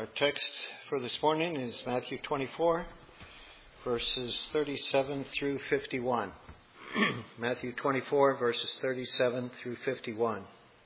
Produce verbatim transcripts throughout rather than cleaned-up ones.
Our text for this morning is Matthew twenty-four, verses thirty-seven through fifty-one. Matthew twenty-four, verses thirty-seven through fifty-one.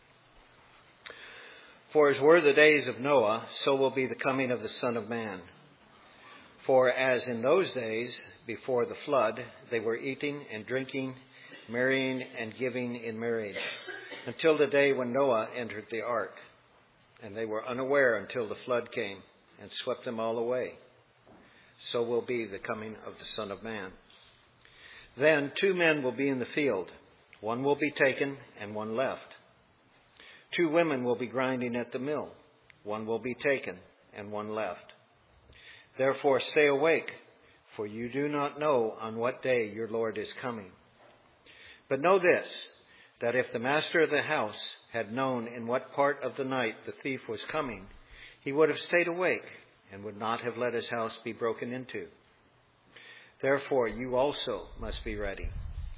For as were the days of Noah, so will be the coming of the Son of Man. For as in those days before the flood, they were eating and drinking, marrying and giving in marriage, until the day when Noah entered the ark. And they were unaware until the flood came and swept them all away. So will be the coming of the Son of Man. Then two men will be in the field. One will be taken and one left. Two women will be grinding at the mill. One will be taken and one left. Therefore stay awake, for you do not know on what day your Lord is coming. But know this, that if the master of the house had known in what part of the night the thief was coming, he would have stayed awake and would not have let his house be broken into. Therefore you also must be ready.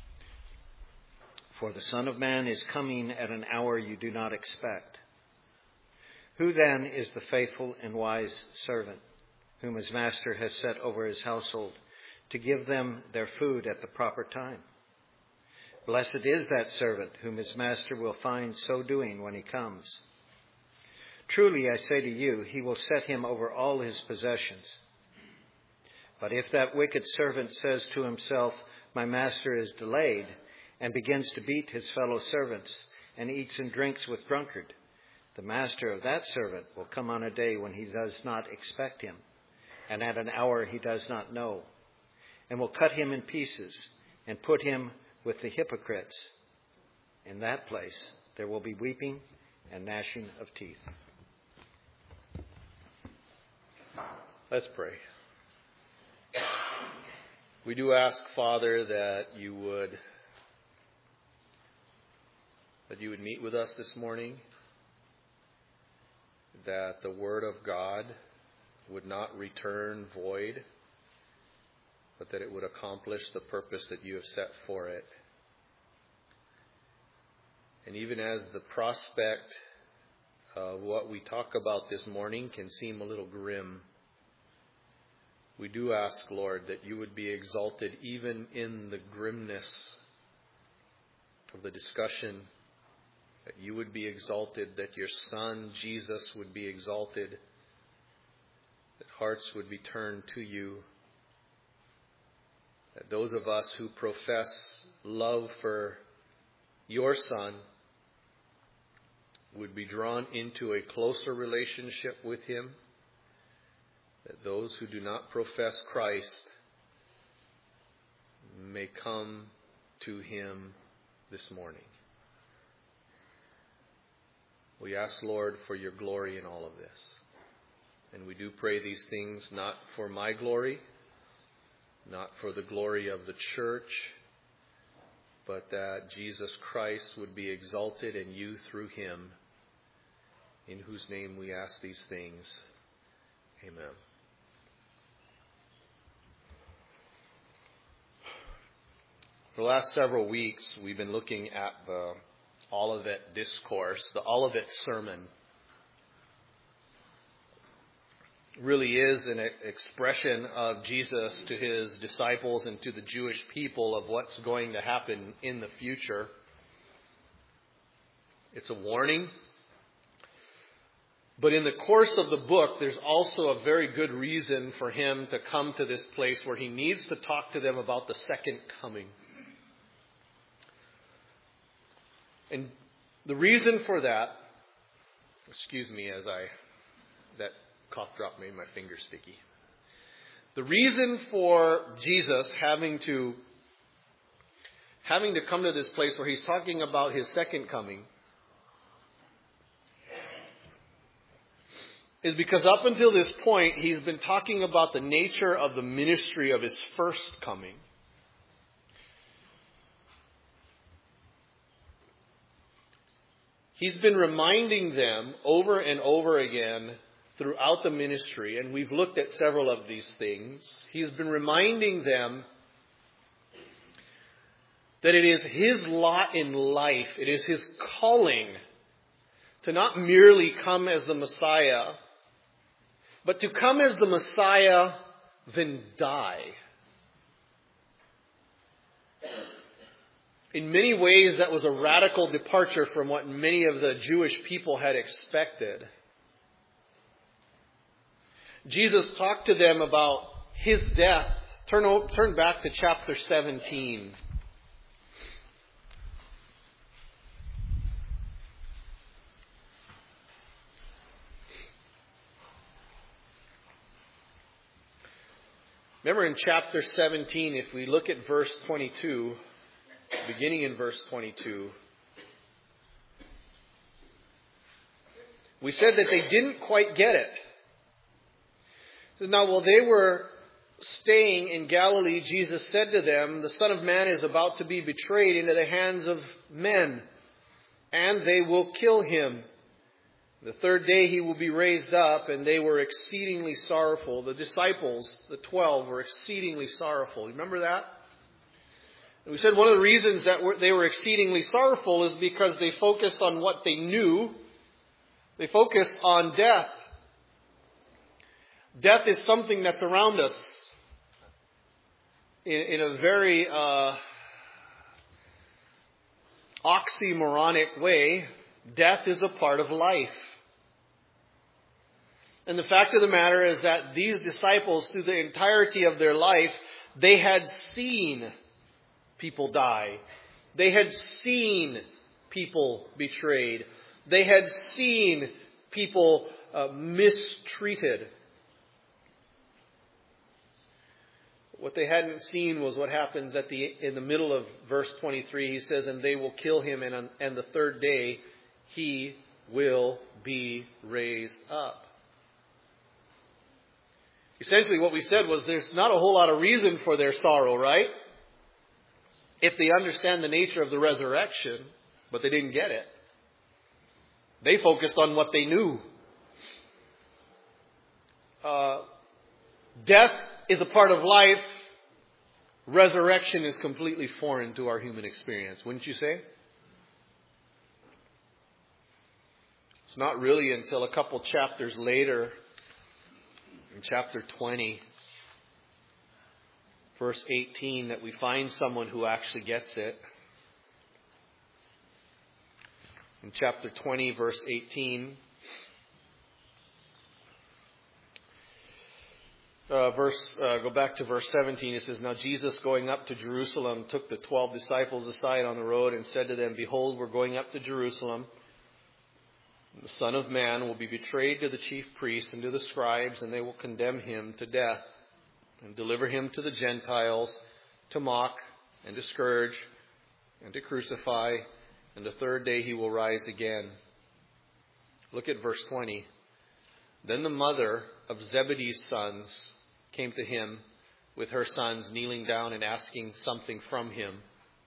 For the Son of Man is coming at an hour you do not expect. Who then is the faithful and wise servant, whom his master has set over his household, to give them their food at the proper time? Blessed is that servant whom his master will find so doing when he comes. Truly I say to you, he will set him over all his possessions. But if that wicked servant says to himself, my master is delayed, and begins to beat his fellow servants, and eats and drinks with drunkard, the master of that servant will come on a day when he does not expect him, and at an hour he does not know, and will cut him in pieces, and put him with the hypocrites. In that place there will be weeping and gnashing of teeth. Let's pray. We do ask, Father, that you would that you would meet with us this morning, that the Word of God would not return void, but that it would accomplish the purpose that you have set for it. And even as the prospect of what we talk about this morning can seem a little grim, we do ask, Lord, that you would be exalted even in the grimness of the discussion, that you would be exalted, that your Son, Jesus, would be exalted, that hearts would be turned to you, that those of us who profess love for your Son would be drawn into a closer relationship with him, that those who do not profess Christ may come to him this morning. We ask, Lord, for your glory in all of this. And we do pray these things not for my glory, not for the glory of the church, but that Jesus Christ would be exalted and you through him, in whose name we ask these things. Amen. For the last several weeks, we've been looking at the Olivet Discourse, the Olivet Sermon. Really is an expression of Jesus to his disciples and to the Jewish people of what's going to happen in the future. It's a warning. But in the course of the book, there's also a very good reason for him to come to this place where he needs to talk to them about the second coming. And the reason for that, excuse me as I, that cough drop made my finger sticky. The reason for Jesus having to, having to come to this place where he's talking about his second coming is because up until this point, he's been talking about the nature of the ministry of his first coming. He's been reminding them over and over again throughout the ministry, and we've looked at several of these things. He's been reminding them that it is his lot in life, it is his calling to not merely come as the Messiah, But to come as the Messiah, then die. In many ways, that was a radical departure from what many of the Jewish people had expected. Jesus talked to them about His death. Turn, turn back to chapter seventeen. Remember in chapter seventeen, if we look at verse twenty-two, beginning in verse twenty-two, we said that they didn't quite get it. So now, while they were staying in Galilee, Jesus said to them, "The Son of Man is about to be betrayed into the hands of men, and they will kill Him. The third day He will be raised up," and they were exceedingly sorrowful. The disciples, the twelve, were exceedingly sorrowful. Remember that? And we said one of the reasons that they were exceedingly sorrowful is because they focused on what they knew. They focused on death. Death is something that's around us in, in a very uh, oxymoronic way. Death is a part of life. And the fact of the matter is that these disciples, through the entirety of their life, they had seen people die. They had seen people betrayed. They had seen people uh, mistreated. What they hadn't seen was what happens at the in the middle of verse twenty-three. He says, "And they will kill Him, and on and the third day He will be raised up." Essentially what we said was there's not a whole lot of reason for their sorrow, right? If they understand the nature of the resurrection, but they didn't get it. They focused on what they knew. Uh, death is a part of life. Resurrection is completely foreign to our human experience, wouldn't you say? It's not really until a couple chapters later, in chapter twenty, verse eighteen, that we find someone who actually gets it. In chapter twenty, verse eighteen, uh, verse uh, go back to verse seventeen. It says, "Now Jesus, going up to Jerusalem, took the twelve disciples aside on the road and said to them, 'Behold, we're going up to Jerusalem. The Son of Man will be betrayed to the chief priests and to the scribes, and they will condemn Him to death and deliver Him to the Gentiles to mock and to scourge and to crucify, and the third day He will rise again.'" Look at verse twenty. "Then the mother of Zebedee's sons came to Him with her sons, kneeling down and asking something from Him.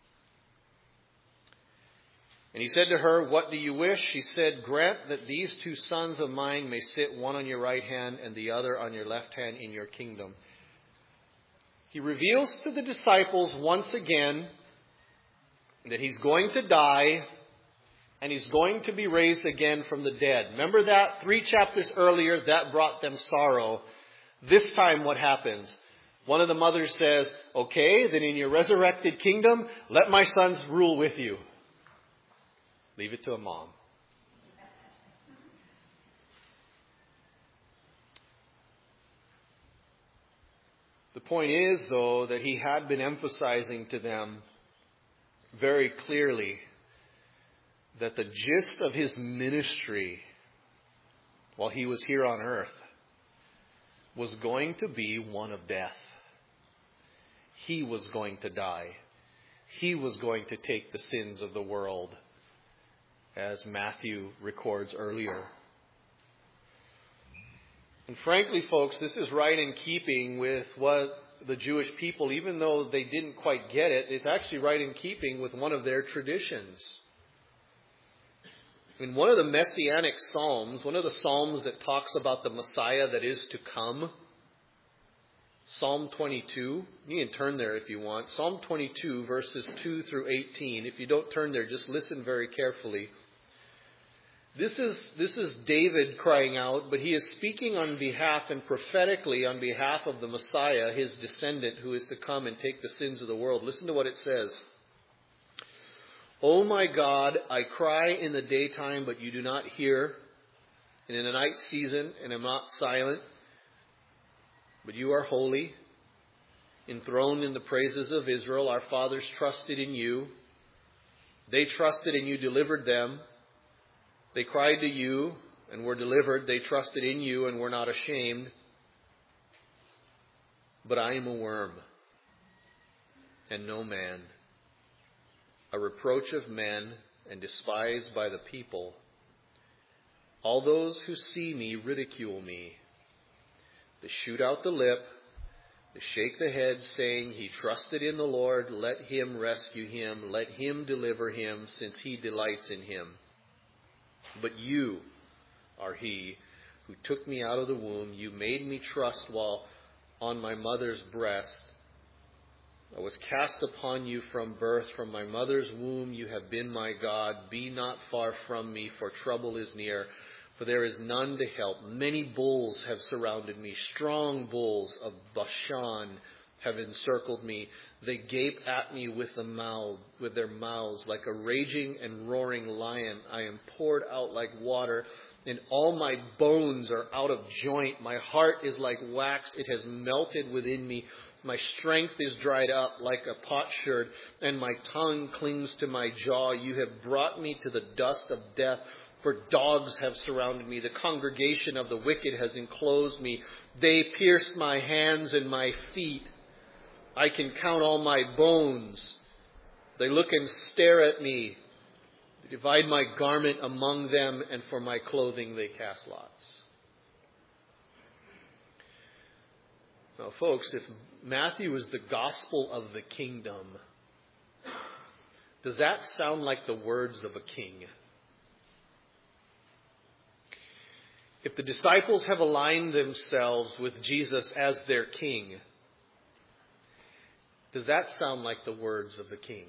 And He said to her, 'What do you wish?' She said, 'Grant that these two sons of mine may sit, one on your right hand and the other on your left hand in your kingdom.'" He reveals to the disciples once again that He's going to die and He's going to be raised again from the dead. Remember that? Three chapters earlier, that brought them sorrow. This time what happens? One of the mothers says, "Okay, then in your resurrected kingdom, let my sons rule with you." Leave it to a mom. The point is, though, that He had been emphasizing to them very clearly that the gist of His ministry while He was here on earth was going to be one of death. He was going to die. He was going to take the sins of the world, as Matthew records earlier. And frankly, folks, this is right in keeping with what the Jewish people, even though they didn't quite get it, it's actually right in keeping with one of their traditions. In one of the Messianic Psalms, one of the Psalms that talks about the Messiah that is to come, Psalm twenty-two, you can turn there if you want. Psalm twenty-two, verses two through eighteen. If you don't turn there, just listen very carefully. This is, this is David crying out, but he is speaking on behalf and prophetically on behalf of the Messiah, his descendant, who is to come and take the sins of the world. Listen to what it says. "O my God, I cry in the daytime, but you do not hear, and in the night season, and am not silent. But you are holy, enthroned in the praises of Israel. Our fathers trusted in you. They trusted and you delivered them. They cried to you and were delivered. They trusted in you and were not ashamed. But I am a worm and no man, a reproach of men and despised by the people. All those who see me ridicule me. They shoot out the lip. They shake the head, saying, he trusted in the Lord. Let him rescue him. Let him deliver him, since he delights in him. But you are he who took me out of the womb. You made me trust while on my mother's breast. I was cast upon you from birth. From my mother's womb you have been my God. Be not far from me, for trouble is near. For there is none to help. Many bulls have surrounded me. Strong bulls of Bashan have encircled me. They gape at me with the mouth, with their mouths, like a raging and roaring lion. I am poured out like water, and all my bones are out of joint. My heart is like wax. It has melted within me. My strength is dried up like a potsherd, and my tongue clings to my jaw. You have brought me to the dust of death, for dogs have surrounded me. The congregation of the wicked has enclosed me. They pierced my hands and my feet. I can count all my bones. They look and stare at me. They divide my garment among them, and for my clothing they cast lots. Now, folks, if Matthew is the gospel of the kingdom, does that sound like the words of a king? If the disciples have aligned themselves with Jesus as their king, does that sound like the words of the king?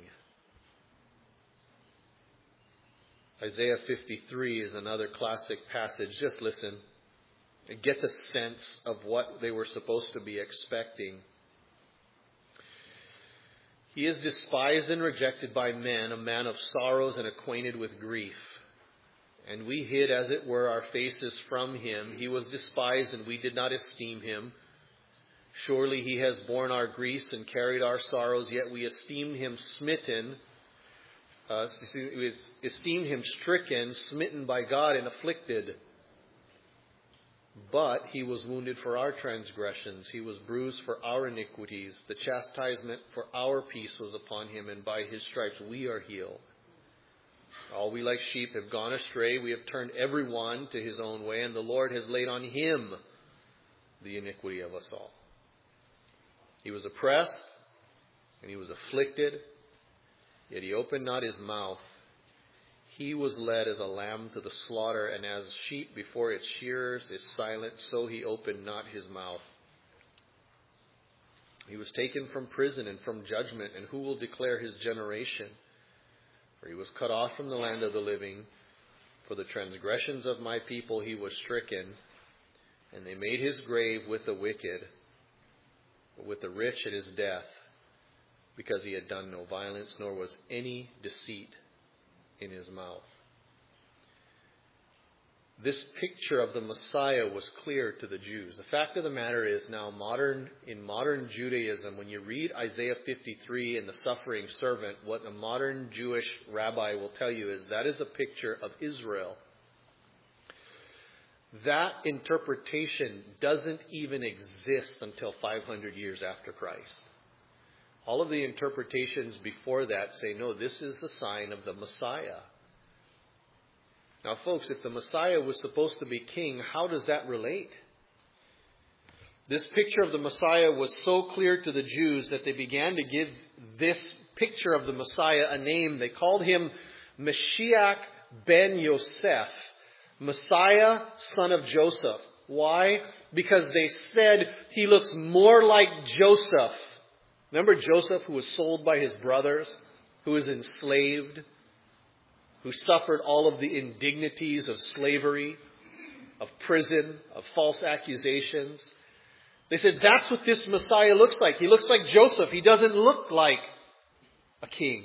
Isaiah fifty-three is another classic passage. Just listen and get the sense of what they were supposed to be expecting. He is despised and rejected by men, a man of sorrows and acquainted with grief. And we hid, as it were, our faces from him. He was despised, and we did not esteem him. Surely he has borne our griefs and carried our sorrows, yet we esteemed him smitten, uh, we esteemed him stricken, smitten by God, and afflicted. But he was wounded for our transgressions. He was bruised for our iniquities. The chastisement for our peace was upon him, and by his stripes we are healed. All we like sheep have gone astray. We have turned every one to his own way, and the Lord has laid on him the iniquity of us all. He was oppressed, and he was afflicted, yet he opened not his mouth. He was led as a lamb to the slaughter, and as a sheep before its shearers is silent, so he opened not his mouth. He was taken from prison and from judgment, and who will declare his generation? For he was cut off from the land of the living. For the transgressions of my people he was stricken, and they made his grave with the wicked, but with the rich at his death, because he had done no violence, nor was any deceit in his mouth. This picture of the Messiah was clear to the Jews. The fact of the matter is now modern in modern Judaism, when you read Isaiah fifty-three and the suffering servant, what a modern Jewish rabbi will tell you is that is a picture of Israel. That interpretation doesn't even exist until five hundred years after Christ. All of the interpretations before that say, no, this is the sign of the Messiah. Now, folks, if the Messiah was supposed to be king, how does that relate? This picture of the Messiah was so clear to the Jews that they began to give this picture of the Messiah a name. They called him Mashiach ben Yosef, Messiah, son of Joseph. Why? Because they said he looks more like Joseph. Remember Joseph, who was sold by his brothers, who was enslaved? who suffered all of the indignities of slavery, of prison, of false accusations. They said, that's what this Messiah looks like. He looks like Joseph. He doesn't look like a king.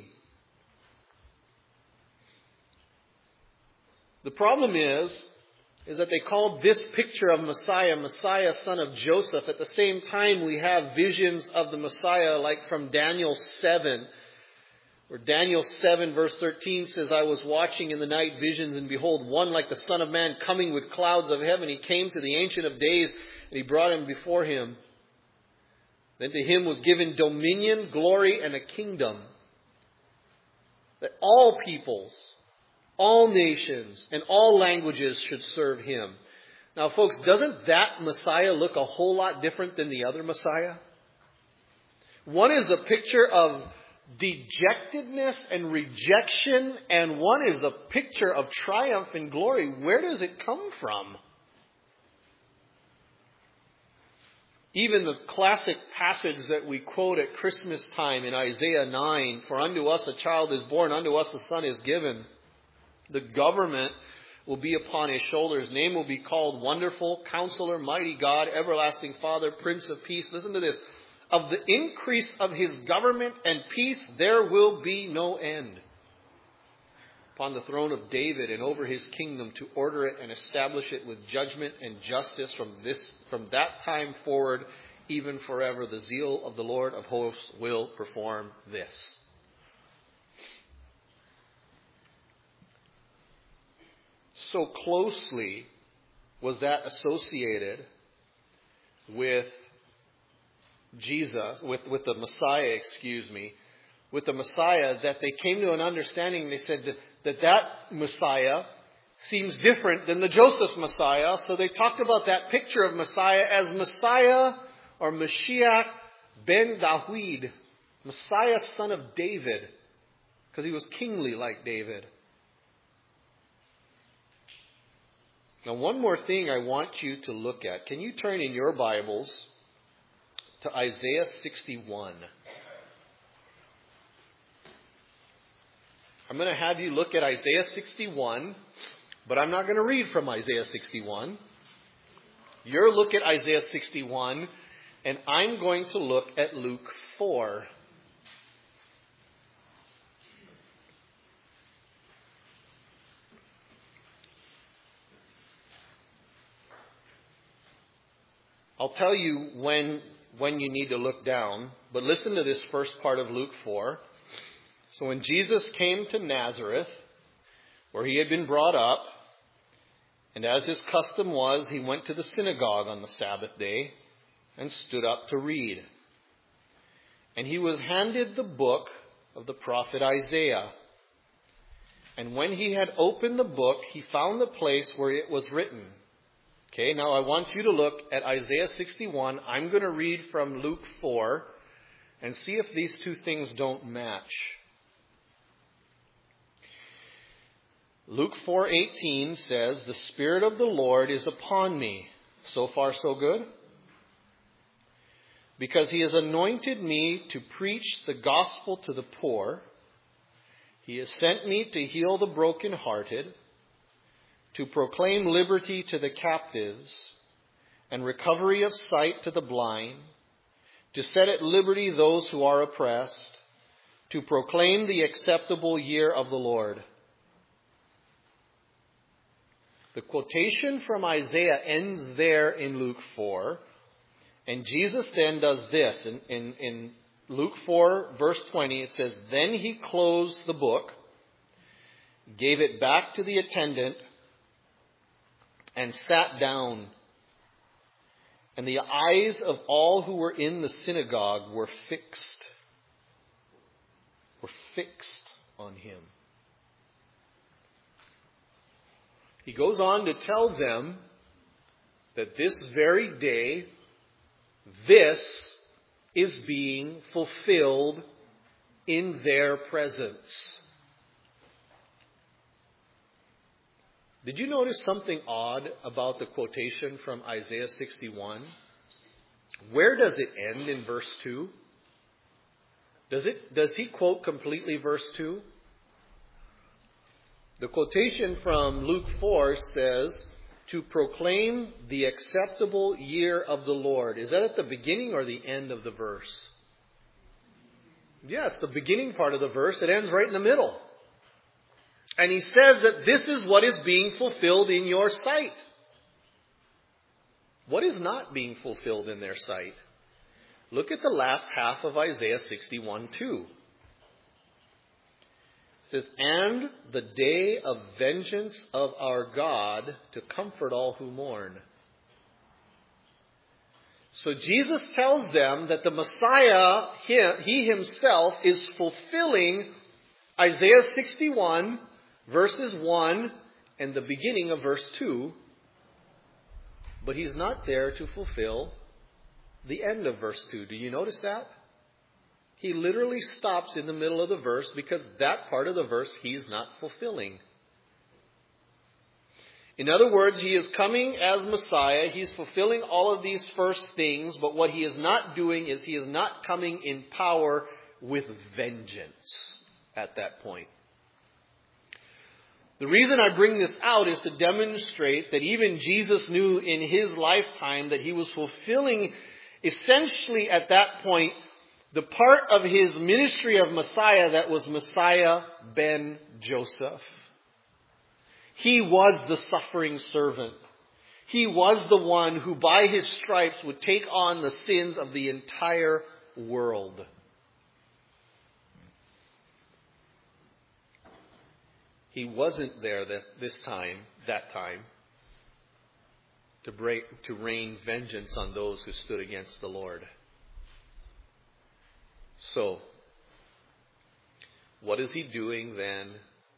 The problem is, is that they called this picture of Messiah, Messiah, son of Joseph. At the same time, we have visions of the Messiah like from Daniel seven, where Daniel seven verse thirteen says, I was watching in the night visions, and behold, one like the Son of Man coming with clouds of heaven. He came to the Ancient of Days, and he brought him before him. Then to him was given dominion, glory, and a kingdom, that all peoples, all nations, and all languages should serve him. Now, folks, doesn't that Messiah look a whole lot different than the other Messiah? One is a picture of dejectedness and rejection, and one is a picture of triumph and glory. Where does it come from? Even the classic passage that we quote at Christmas time in Isaiah nine, for unto us a child is born, unto us a son is given. The government will be upon his shoulders. His name will be called Wonderful, Counselor, Mighty God, Everlasting Father, Prince of Peace. Listen to this. Of the increase of his government and peace, there will be no end. Upon the throne of David and over his kingdom, to order it and establish it with judgment and justice from this, from that time forward, even forever. The zeal of the Lord of hosts will perform this. So closely was that associated with Jesus, with, with the Messiah, excuse me, with the Messiah, that they came to an understanding. They said that that, that Messiah seems different than the Joseph Messiah. So they talked about that picture of Messiah as Messiah or Mashiach ben Dawid, Messiah son of David, because he was kingly like David. Now, one more thing I want you to look at. Can you turn in your Bibles to Isaiah sixty-one? I'm going to have you look at Isaiah sixty-one, but I'm not going to read from Isaiah sixty-one. You're look at Isaiah sixty-one, and I'm going to look at Luke four. I'll tell you when, when you need to look down, but listen to this first part of Luke four. So when Jesus came to Nazareth, where he had been brought up, and as his custom was, he went to the synagogue on the Sabbath day and stood up to read. And he was handed the book of the prophet Isaiah. And when he had opened the book, he found the place where it was written. Okay, now I want you to look at Isaiah sixty-one. I'm going to read from Luke four and see if these two things don't match. Luke four eighteen says, the Spirit of the Lord is upon me. So far, so good? Because he has anointed me to preach the gospel to the poor. He has sent me to heal the brokenhearted, to proclaim liberty to the captives, and recovery of sight to the blind, to set at liberty those who are oppressed, to proclaim the acceptable year of the Lord. The quotation from Isaiah ends there in Luke four, and Jesus then does this. In, in, in Luke four, verse twenty, it says, then he closed the book, gave it back to the attendant, and sat down. And the eyes of all who were in the synagogue were fixed, were fixed on him. He goes on to tell them that this very day, this is being fulfilled in their presence. Did you notice something odd about the quotation from Isaiah sixty-one? Where does it end in verse two? Does it, does he quote completely verse two? The quotation from Luke four says, to proclaim the acceptable year of the Lord. Is that at the beginning or the end of the verse? Yes, the beginning part of the verse. It ends right in the middle. And he says that this is what is being fulfilled in your sight. What is not being fulfilled in their sight? Look at the last half of Isaiah sixty-one two. It says, and the day of vengeance of our God to comfort all who mourn. So Jesus tells them that the Messiah, he, he himself, is fulfilling Isaiah sixty-one, verses one, and the beginning of verse two. But he's not there to fulfill the end of verse two. Do you notice that? He literally stops in the middle of the verse because that part of the verse he's not fulfilling. In other words, he is coming as Messiah. He's fulfilling all of these first things, but what he is not doing is he is not coming in power with vengeance at that point. The reason I bring this out is to demonstrate that even Jesus knew in his lifetime that he was fulfilling essentially at that point the part of his ministry of Messiah that was Messiah ben Joseph. He was the suffering servant. He was the one who by his stripes would take on the sins of the entire world. He wasn't there this time, that time, to break, to rain vengeance on those who stood against the Lord. So, what is he doing then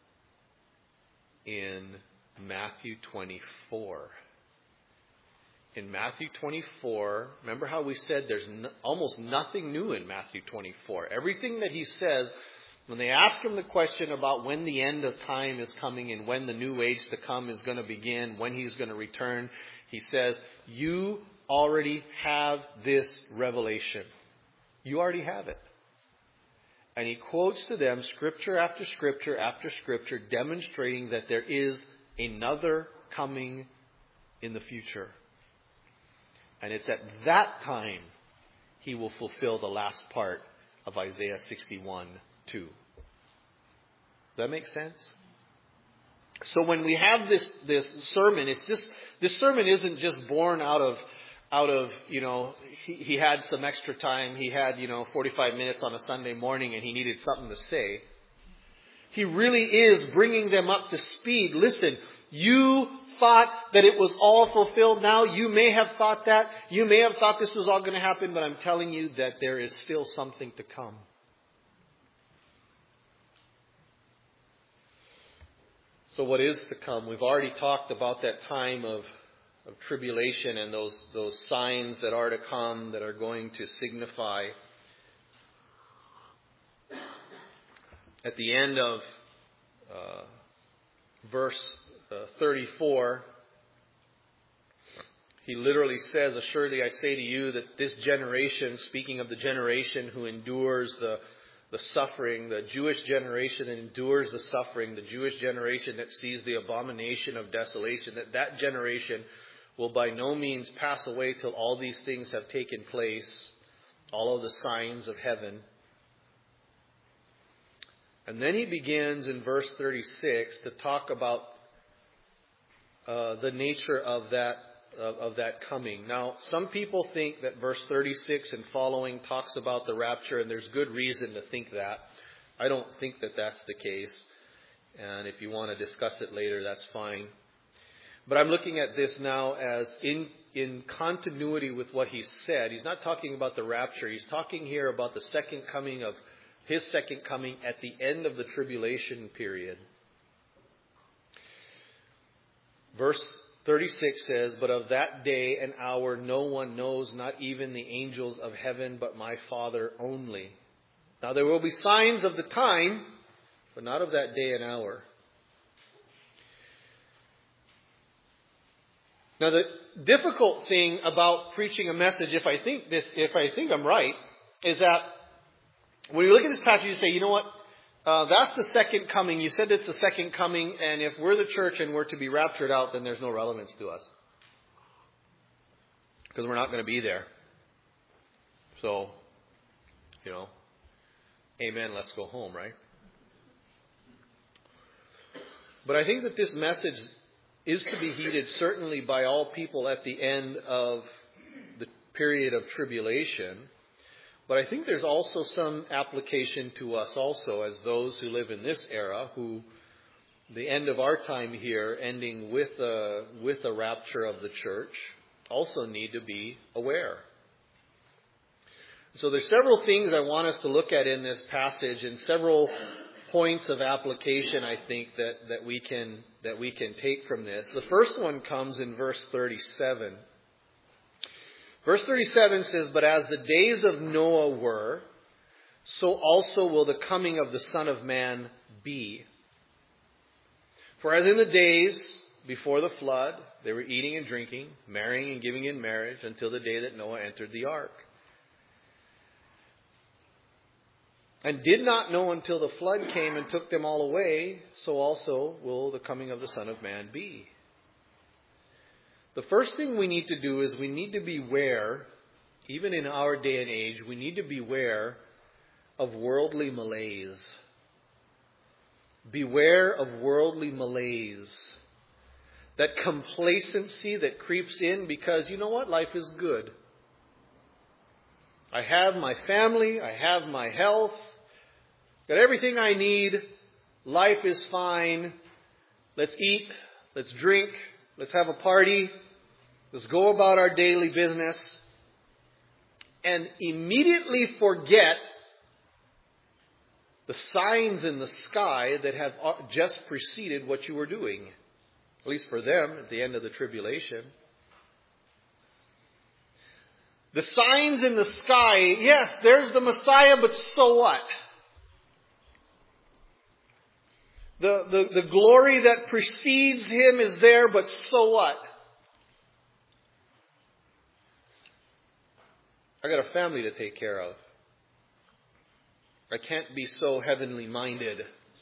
in Matthew twenty-four? In Matthew twenty-four, remember how we said there's no, almost nothing new in Matthew twenty-four. Everything that he says, when they ask him the question about when the end of time is coming and when the new age to come is going to begin, when he's going to return, he says, you already have this revelation. You already have it. And he quotes to them scripture after scripture after scripture demonstrating that there is another coming in the future. And it's at that time he will fulfill the last part of Isaiah sixty-one two. Does that make sense? So when we have this, this sermon, it's just, this sermon isn't just born out of Out of, you know, he, he had some extra time. He had, you know, forty-five minutes on a Sunday morning and he needed something to say. He really is bringing them up to speed. Listen, you thought that it was all fulfilled now. You may have thought that. You may have thought this was all going to happen, but I'm telling you that there is still something to come. So what is to come? We've already talked about that time of of tribulation and those those signs that are to come that are going to signify. At the end of uh, verse uh, thirty-four, he literally says, assuredly I say to you that this generation, speaking of the generation who endures the the suffering, the Jewish generation that endures the suffering, the Jewish generation that sees the abomination of desolation, that that generation will by no means pass away till all these things have taken place, all of the signs of heaven. And then he begins in verse thirty-six to talk about uh, the nature of that of, of that coming. Now, some people think that verse thirty-six and following talks about the rapture, and there's good reason to think that. I don't think that that's the case. And if you want to discuss it later, that's fine. But I'm looking at this now as in, in continuity with what he said. He's not talking about the rapture. He's talking here about the second coming of his second coming at the end of the tribulation period. Verse thirty-six says, but of that day and hour no one knows, not even the angels of heaven, but my Father only. Now there will be signs of the time, but not of that day and hour. Now, the difficult thing about preaching a message, if I think this, if I think I'm right, is that when you look at this passage, you say, you know what? Uh, that's the second coming. You said it's the second coming, and if we're the church and we're to be raptured out, then there's no relevance to us. Because we're not going to be there. So, you know, amen, let's go home, right? But I think that this message is to be heeded certainly by all people at the end of the period of tribulation. But I think there's also some application to us also as those who live in this era, who the end of our time here, ending with a, with a rapture of the church, also need to be aware. So there's several things I want us to look at in this passage, and several points of application, I think, that, that we can that we can take from this. The first one comes in verse thirty-seven. Verse thirty-seven says, "But as the days of Noah were, so also will the coming of the Son of Man be. For as in the days before the flood, they were eating and drinking, marrying and giving in marriage, until the day that Noah entered the ark. And did not know until the flood came and took them all away, so also will the coming of the Son of Man be." The first thing we need to do is we need to beware, even in our day and age, we need to beware of worldly malaise. Beware of worldly malaise. That complacency that creeps in because, you know what, life is good. I have my family, I have my health, got everything I need, life is fine, let's eat, let's drink, let's have a party, let's go about our daily business, and immediately forget the signs in the sky that have just preceded what you were doing, at least for them at the end of the tribulation. The signs in the sky, yes, there's the Messiah, but so what? The, the, the glory that precedes him is there, but so what? I got a family to take care of. I can't be so heavenly minded.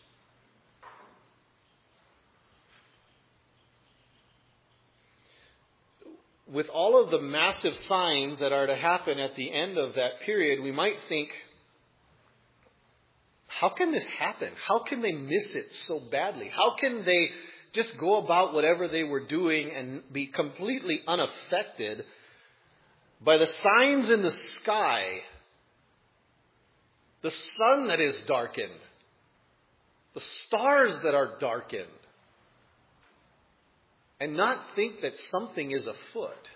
With all of the massive signs that are to happen at the end of that period, we might think, how can this happen? How can they miss it so badly? How can they just go about whatever they were doing and be completely unaffected by the signs in the sky? The sun that is darkened. The stars that are darkened. And not think that something is afoot.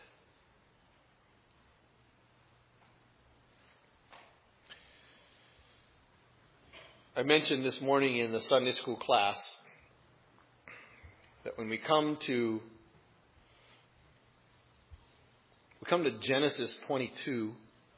I mentioned this morning in the Sunday school class that when we come to we come to Genesis twenty-two,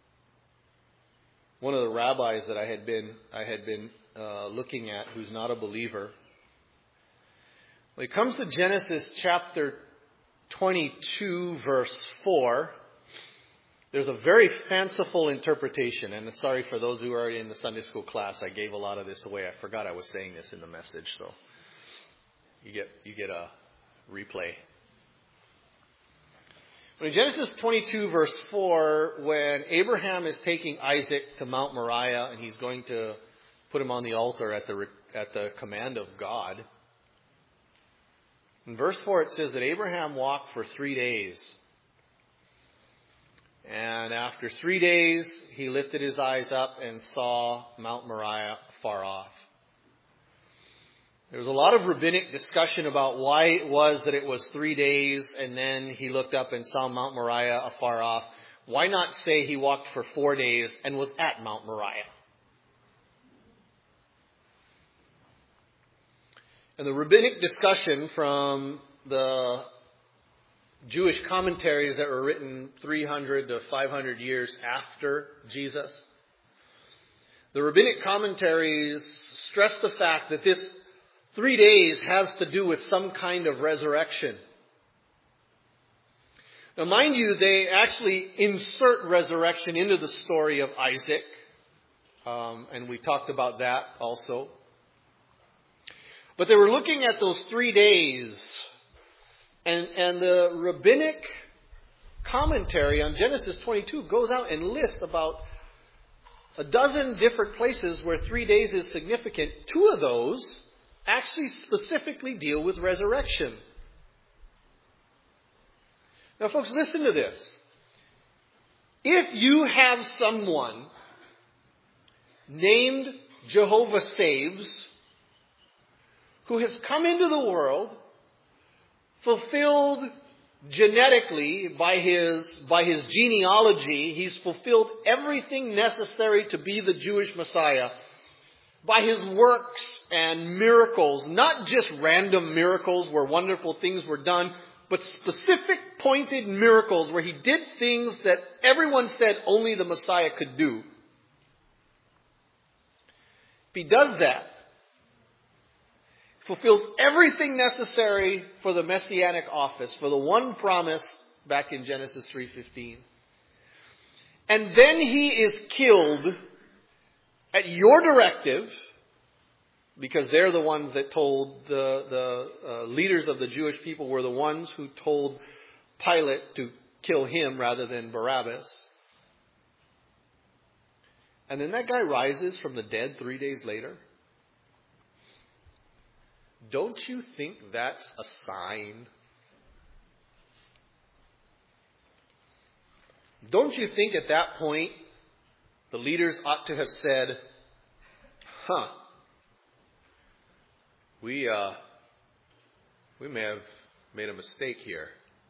one of the rabbis that I had been I had been uh, looking at, who's not a believer, when it comes to Genesis chapter twenty-two, verse four, there's a very fanciful interpretation. And sorry for those who are in the Sunday school class, I gave a lot of this away. I forgot I was saying this in the message, so you get you get a replay. But in Genesis twenty-two, verse four, when Abraham is taking Isaac to Mount Moriah and he's going to put him on the altar at the at the command of God, in verse four it says that Abraham walked for three days. And after three days, he lifted his eyes up and saw Mount Moriah far off. There was a lot of rabbinic discussion about why it was that it was three days and then he looked up and saw Mount Moriah afar off. Why not say he walked for four days and was at Mount Moriah? And the rabbinic discussion from the Jewish commentaries that were written three hundred to five hundred years after Jesus, the rabbinic commentaries stress the fact that this three days has to do with some kind of resurrection. Now, mind you, they actually insert resurrection into the story of Isaac, um, and we talked about that also. But they were looking at those three days. And, and the rabbinic commentary on Genesis twenty-two goes out and lists about a dozen different places where three days is significant. Two of those actually specifically deal with resurrection. Now, folks, listen to this. If you have someone named Jehovah Saves who has come into the world, fulfilled genetically by his, by his genealogy, he's fulfilled everything necessary to be the Jewish Messiah by his works and miracles, not just random miracles where wonderful things were done, but specific pointed miracles where he did things that everyone said only the Messiah could do. If he does that, fulfills everything necessary for the messianic office, for the one promise back in Genesis three fifteen. And then he is killed at your directive, because they're the ones that told, the, the uh, leaders of the Jewish people were the ones who told Pilate to kill him rather than Barabbas. And then that guy rises from the dead three days later. Don't you think that's a sign? Don't you think at that point the leaders ought to have said, huh, we, uh, we may have made a mistake here.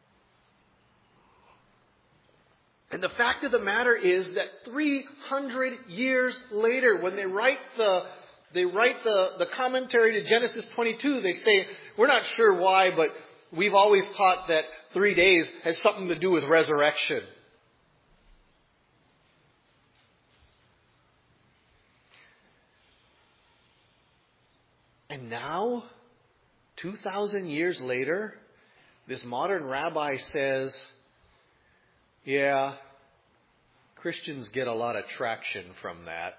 And the fact of the matter is that three hundred years later, when they write the They write the, the commentary to Genesis twenty-two. They say, we're not sure why, but we've always taught that three days has something to do with resurrection. And now, two thousand years later, this modern rabbi says, yeah, Christians get a lot of traction from that.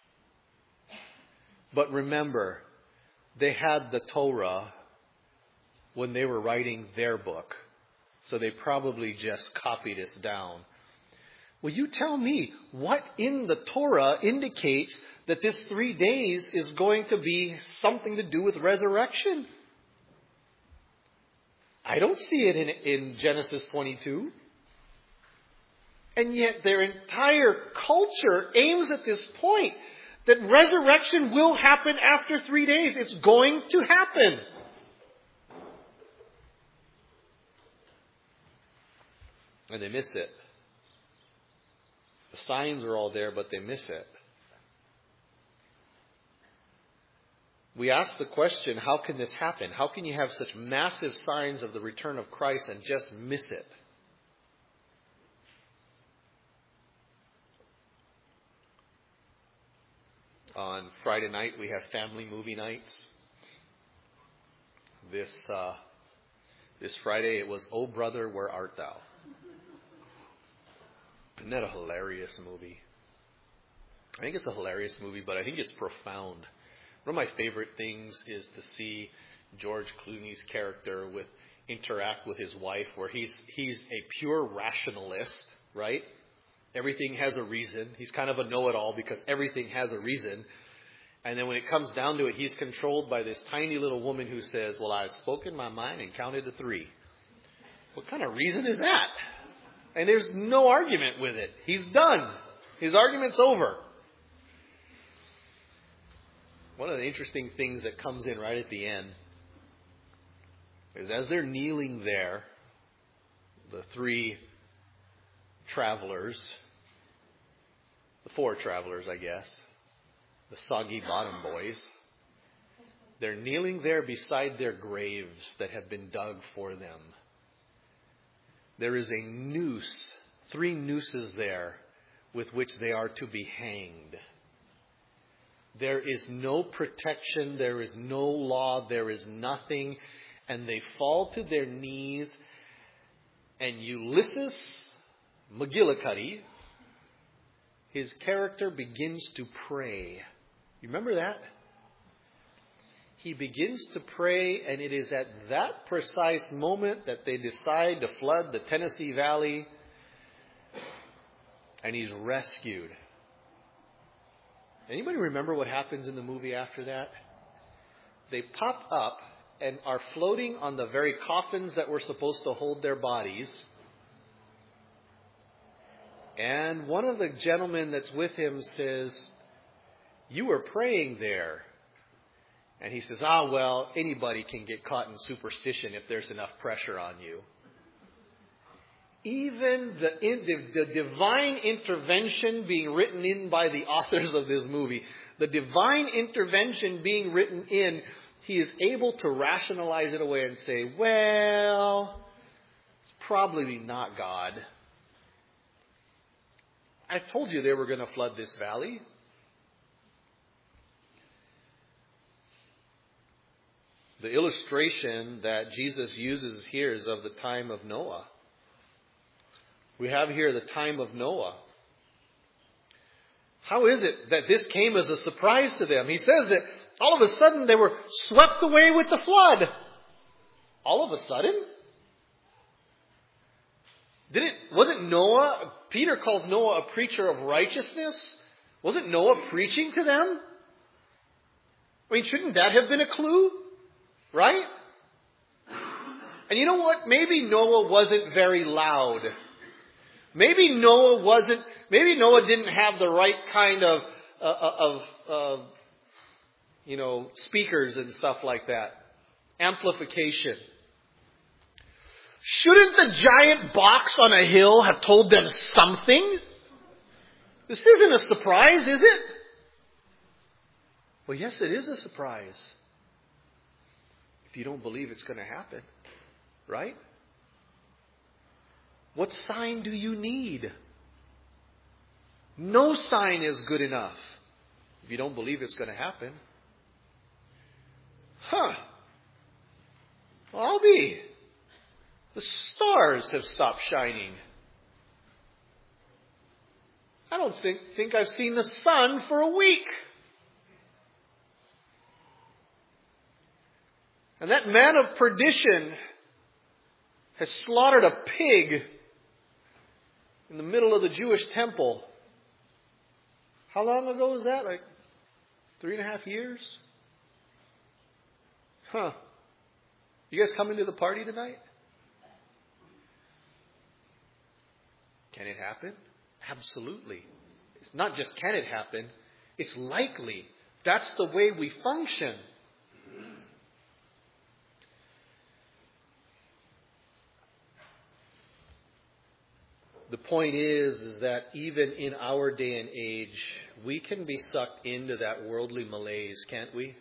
But remember, they had the Torah when they were writing their book. So they probably just copied us down. Will you tell me what in the Torah indicates that this three days is going to be something to do with resurrection? I don't see it in, in Genesis twenty-two. And yet their entire culture aims at this point. That resurrection will happen after three days. It's going to happen. And they miss it. The signs are all there, but they miss it. We ask the question, how can this happen? How can you have such massive signs of the return of Christ and just miss it? On Friday night, we have family movie nights. This uh, this Friday, it was Oh Brother, Where Art Thou? Isn't that a hilarious movie? I think it's a hilarious movie, but I think it's profound. One of my favorite things is to see George Clooney's character with interact with his wife, where he's he's a pure rationalist, right? Everything has a reason. He's kind of a know-it-all because everything has a reason. And then when it comes down to it, he's controlled by this tiny little woman who says, well, I've spoken my mind and counted to three. What kind of reason is that? And there's no argument with it. He's done. His argument's over. One of the interesting things that comes in right at the end is as they're kneeling there, the three travelers, the four travelers, I guess, the soggy bottom boys, they're kneeling there beside their graves that have been dug for them. There is a noose, three nooses there with which they are to be hanged. There is no protection, there is no law, there is nothing, and they fall to their knees, and Ulysses McGillicuddy, his character begins to pray. You remember that? he begins to pray, and it is at that precise moment that they decide to flood the Tennessee Valley, and he's rescued. Anybody remember what happens in the movie after that? They pop up and are floating on the very coffins that were supposed to hold their bodies. And one of the gentlemen that's with him says, "You were praying there." And he says, "Ah, well, anybody can get caught in superstition if there's enough pressure on you." Even the, the, the divine intervention being written in by the authors of this movie, the divine intervention being written in, he is able to rationalize it away and say, well, it's probably not God. I told you they were going to flood this valley. The illustration that Jesus uses here is of the time of Noah. We have here the time of Noah. How is it that this came as a surprise to them? He says that all of a sudden they were swept away with the flood. All of a sudden? Did it, wasn't Noah, Peter calls Noah a preacher of righteousness. Wasn't Noah preaching to them? I mean, shouldn't that have been a clue? Right? And you know what? Maybe Noah wasn't very loud. Maybe Noah wasn't, maybe Noah didn't have the right kind of, uh, of, uh, you know, speakers and stuff like that. Amplification. Shouldn't the giant box on a hill have told them something? This isn't a surprise, is it? Well, yes, it is a surprise. If you don't believe it's going to happen, right? What sign do you need? No sign is good enough if you don't believe it's going to happen. Huh. Well, I'll be. The stars have stopped shining. I don't think, think I've seen the sun for a week. And that man of perdition has slaughtered a pig in the middle of the Jewish temple. How long ago was that? Like three and a half years? Huh. You guys coming to the party tonight? Can it happen? Absolutely. It's not just can it happen, it's likely. That's the way we function. The point is, is that even in our day and age, we can be sucked into that worldly malaise, can't we?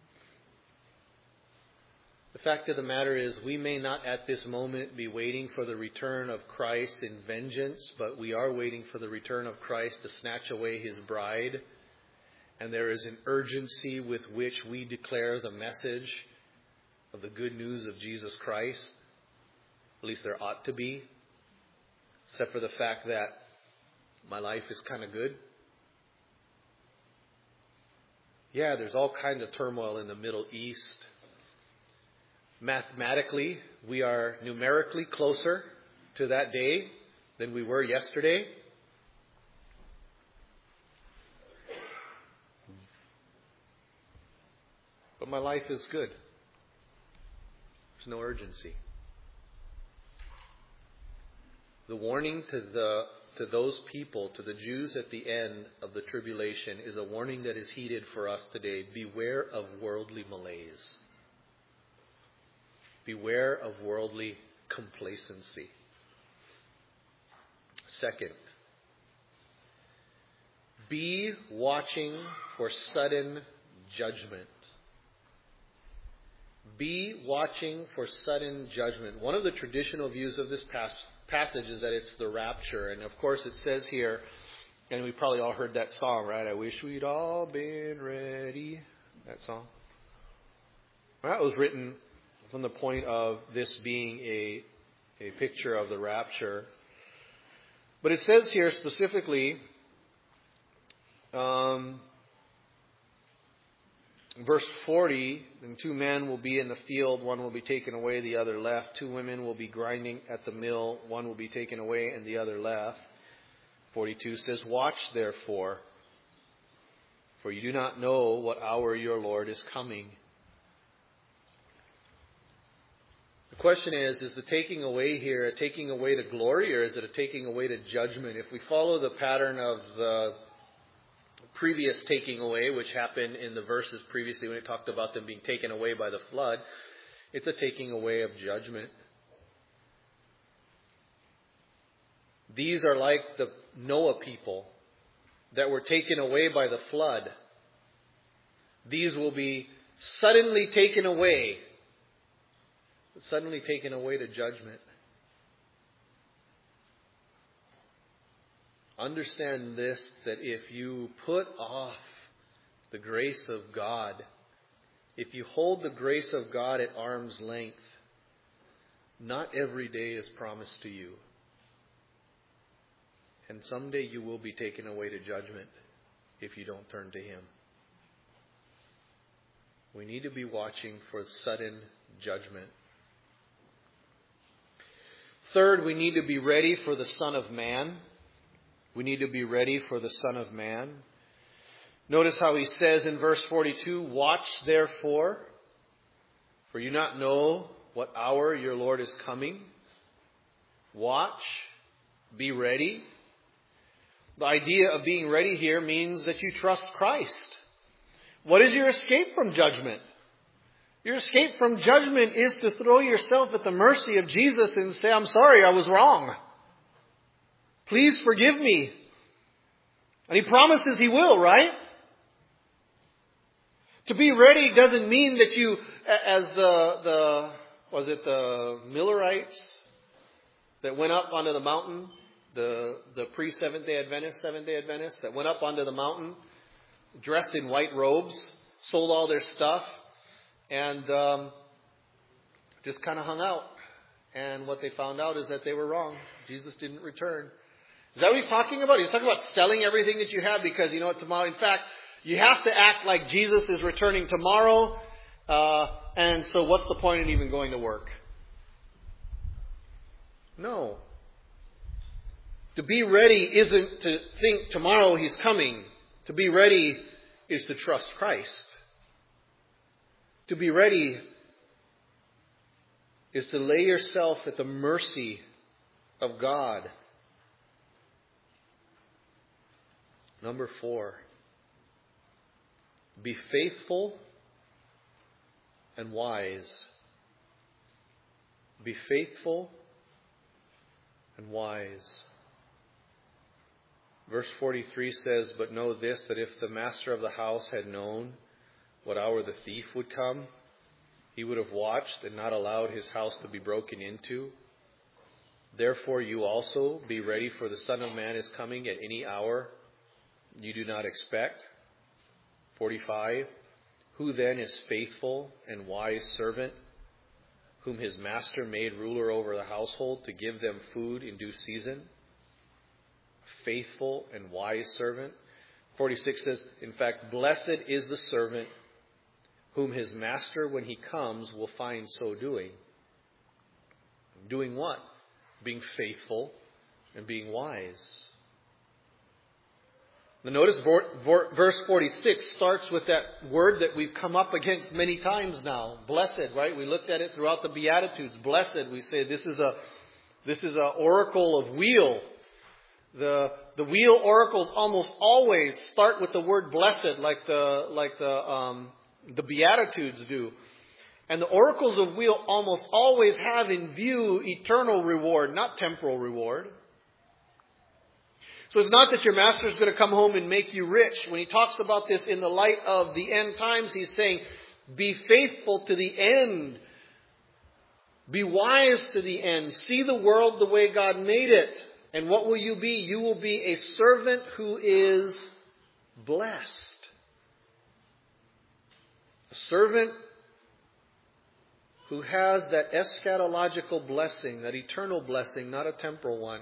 The fact of the matter is, we may not at this moment be waiting for the return of Christ in vengeance, but we are waiting for the return of Christ to snatch away His bride. And there is an urgency with which we declare the message of the good news of Jesus Christ. At least there ought to be. Except for the fact that my life is kind of good. Yeah, there's all kinds of turmoil in the Middle East. Mathematically, we are numerically closer to that day than we were yesterday. But my life is good. There's no urgency. The warning to the to those people, to the Jews at the end of the tribulation, is a warning that is heeded for us today. Beware of worldly malaise. Beware of worldly complacency. Second, be watching for sudden judgment. Be watching for sudden judgment. One of the traditional views of this passage passage is that it's the rapture. And of course it says here, and we probably all heard that song, right? I wish we'd all been ready. That song. That was written from the point of this being a, a picture of the rapture. But it says here specifically, um, In verse forty, then two men will be in the field, one will be taken away, the other left. Two women will be grinding at the mill, one will be taken away and the other left. forty-two says, watch therefore, for you do not know what hour your Lord is coming. The question is, is the taking away here a taking away to glory, or is it a taking away to judgment? If we follow the pattern of the previous taking away, which happened in the verses previously when it talked about them being taken away by the flood, it's a taking away of judgment. These are like the Noah people that were taken away by the flood. These will be suddenly taken away, suddenly taken away to judgment. Understand this, that if you put off the grace of God, if you hold the grace of God at arm's length, not every day is promised to you. And someday you will be taken away to judgment if you don't turn to Him. We need to be watching for sudden judgment. Third, we need to be ready for the Son of Man. We need to be ready for the Son of Man. Notice how he says in verse forty-two, watch therefore, for you not know what hour your Lord is coming. Watch, be ready. The idea of being ready here means that you trust Christ. What is your escape from judgment? Your escape from judgment is to throw yourself at the mercy of Jesus and say, I'm sorry, I was wrong. Please forgive me. And He promises He will, right? To be ready doesn't mean that you, as the, the was it the Millerites that went up onto the mountain, the, the pre-Seventh Day Adventists, Seventh Day Adventists that went up onto the mountain, dressed in white robes, sold all their stuff, and um, just kind of hung out. And what they found out is that they were wrong. Jesus didn't return. Is that what he's talking about? He's talking about selling everything that you have because you know what tomorrow. In fact, you have to act like Jesus is returning tomorrow. Uh, and so what's the point in even going to work? No. To be ready isn't to think tomorrow He's coming. To be ready is to trust Christ. To be ready is to lay yourself at the mercy of God. Number four, be faithful and wise. Be faithful and wise. Verse forty-three says, but know this, that if the master of the house had known what hour the thief would come, he would have watched and not allowed his house to be broken into. Therefore you also be ready, for the Son of Man is coming at any hour you do not expect. forty-five, who then is faithful and wise servant, whom his master made ruler over the household to give them food in due season? Faithful and wise servant. forty-six says, in fact, blessed is the servant whom his master, when he comes, will find so doing. Doing what? Being faithful and being wise. Now notice verse forty-six starts with that word that we've come up against many times now. Blessed, right? We looked at it throughout the Beatitudes. Blessed, we say this is a this is an oracle of weal. The the weal oracles almost always start with the word blessed, like the like the um, the Beatitudes do. And the oracles of weal almost always have in view eternal reward, not temporal reward. So it's not that your master is going to come home and make you rich. When he talks about this in the light of the end times, he's saying, be faithful to the end. Be wise to the end. See the world the way God made it. And what will you be? You will be a servant who is blessed. A servant who has that eschatological blessing, that eternal blessing, not a temporal one.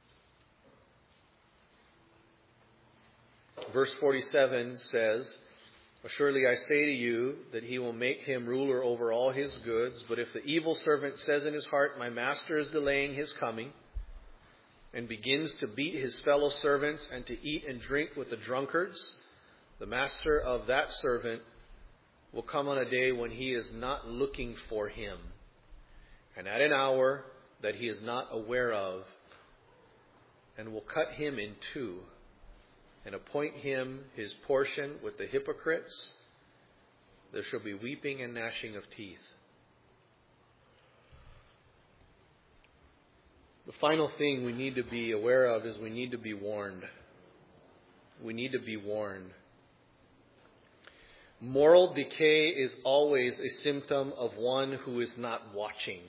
Verse forty-seven says, Surely I say to you that he will make him ruler over all his goods. But if the evil servant says in his heart, my master is delaying his coming, and begins to beat his fellow servants and to eat and drink with the drunkards, the master of that servant will come on a day when he is not looking for him, and at an hour that he is not aware of, and will cut him in two, and appoint him his portion with the hypocrites. There shall be weeping and gnashing of teeth. The final thing we need to be aware of is we need to be warned. We need to be warned. Moral decay is always a symptom of one who is not watching.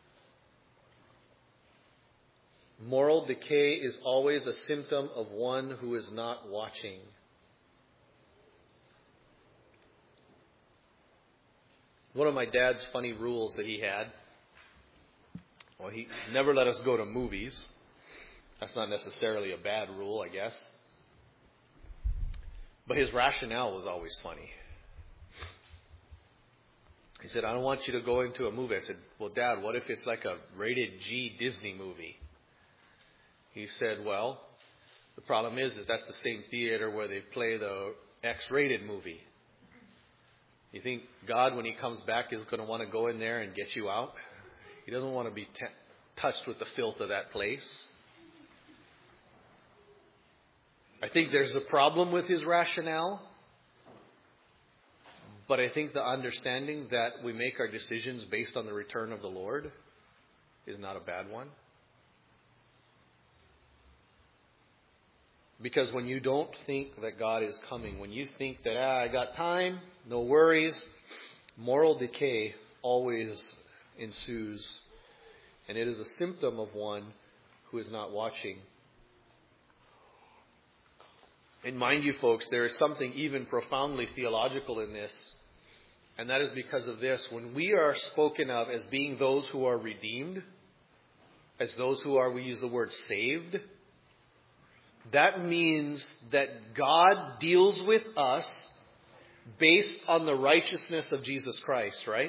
Moral decay is always a symptom of one who is not watching. One of my dad's funny rules that he had, well, he never let us go to movies. That's not necessarily a bad rule, I guess. But his rationale was always funny. He said, I don't want you to go into a movie. I said, well, Dad, what if it's like a rated G Disney movie? He said, well, the problem is, is that's the same theater where they play the X-rated movie. You think God, when he comes back, is going to want to go in there and get you out? He doesn't want to be t- touched with the filth of that place. I think there's a problem with his rationale. But I think the understanding that we make our decisions based on the return of the Lord is not a bad one. Because when you don't think that God is coming, when you think that, ah, I got time, no worries, moral decay always ensues. And it is a symptom of one who is not watching. And mind you, folks, there is something even profoundly theological in this. And that is because of this. When we are spoken of as being those who are redeemed, as those who are, we use the word saved, that means that God deals with us based on the righteousness of Jesus Christ, right?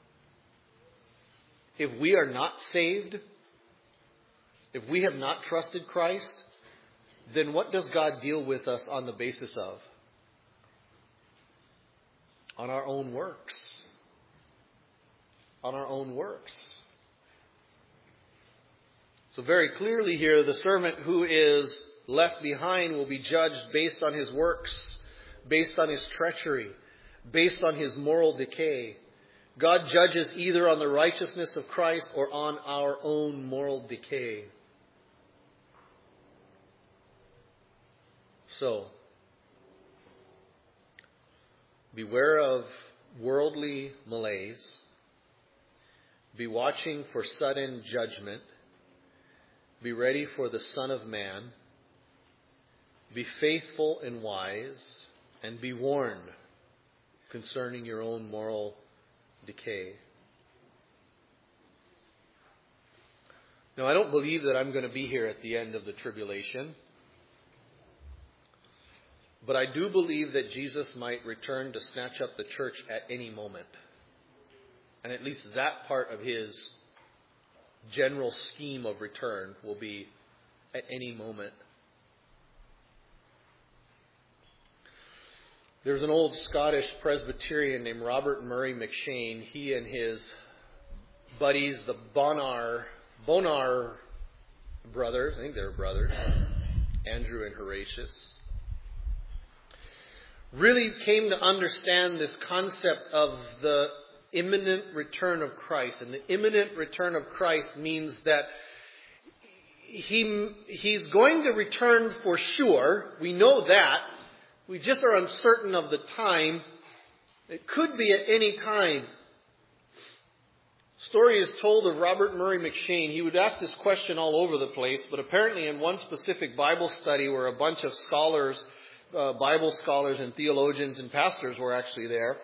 If we are not saved, if we have not trusted Christ, then what does God deal with us on the basis of? On our own works. On our own works. So very clearly here, the servant who is left behind will be judged based on his works, based on his treachery, based on his moral decay. God judges either on the righteousness of Christ or on our own moral decay. So, beware of worldly malaise. Be watching for sudden judgment. Be ready for the Son of Man. Be faithful and wise. And be warned concerning your own moral decay. Now, I don't believe that I'm going to be here at the end of the tribulation. But I do believe that Jesus might return to snatch up the church at any moment. And at least that part of his general scheme of return will be at any moment. There's an old Scottish Presbyterian named Robert Murray McCheyne. He and his buddies, the Bonar, Bonar brothers, I think they're brothers, Andrew and Horatius, really came to understand this concept of the imminent return of Christ. And the imminent return of Christ means that he he's going to return for sure. We know that. We just are uncertain of the time. It could be at any time. Story is told of Robert Murray McCheyne. He would ask this question all over the place, but apparently in one specific Bible study where a bunch of scholars, uh, Bible scholars and theologians and pastors were actually there,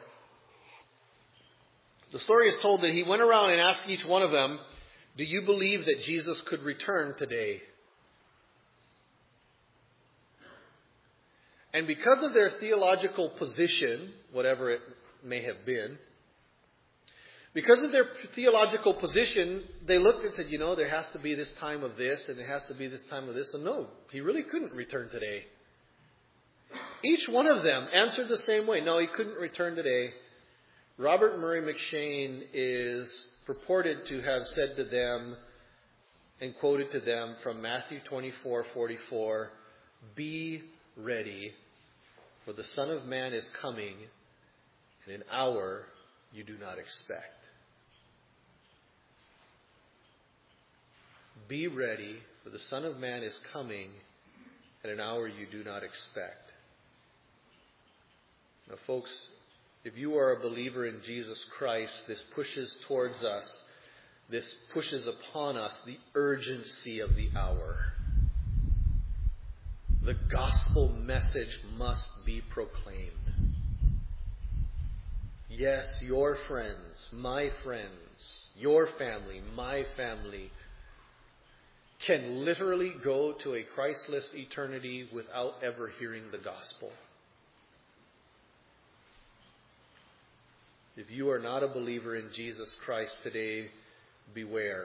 the story is told that he went around and asked each one of them, do you believe that Jesus could return today? And because of their theological position, whatever it may have been, because of their theological position, they looked and said, you know, there has to be this time of this, and there has to be this time of this. And no, he really couldn't return today. Each one of them answered the same way. No, he couldn't return today. Robert Murray McCheyne is purported to have said to them and quoted to them from Matthew twenty-four forty-four, "Be ready, for the Son of Man is coming in an hour you do not expect." Be ready, for the Son of Man is coming at an hour you do not expect. Now, folks, if you are a believer in Jesus Christ, this pushes towards us, this pushes upon us the urgency of the hour. The gospel message must be proclaimed. Yes, your friends, my friends, your family, my family, can literally go to a Christless eternity without ever hearing the gospel. If you are not a believer in Jesus Christ today, beware.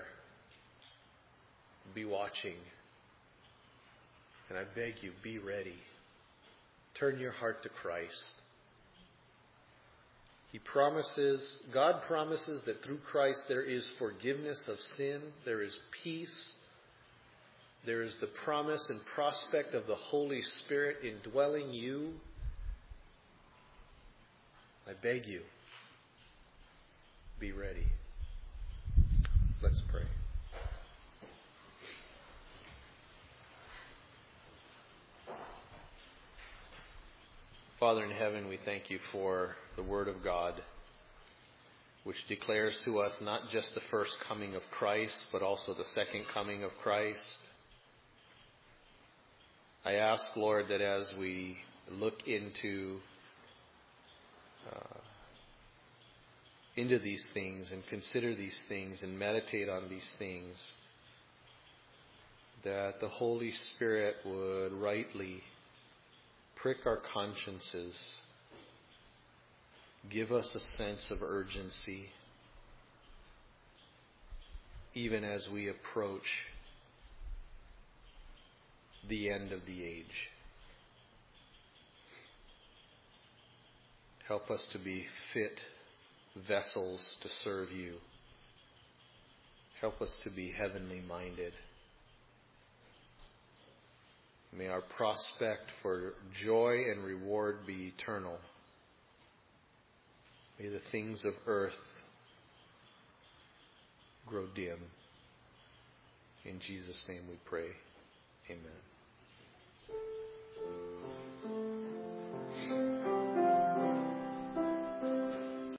Be watching. And I beg you, be ready. Turn your heart to Christ. He promises, God promises that through Christ there is forgiveness of sin, there is peace, there is the promise and prospect of the Holy Spirit indwelling you. I beg you, be ready. Let's pray. Father in heaven, we thank you for the Word of God, which declares to us not just the first coming of Christ, but also the second coming of Christ. I ask, Lord, that as we look into uh, into these things and consider these things and meditate on these things, that the Holy Spirit would rightly prick our consciences, give us a sense of urgency, even as we approach the end of the age. Help us to be fit vessels to serve you. Help us to be heavenly minded. May our prospect for joy and reward be eternal. May the things of earth grow dim. In Jesus' name we pray. Amen.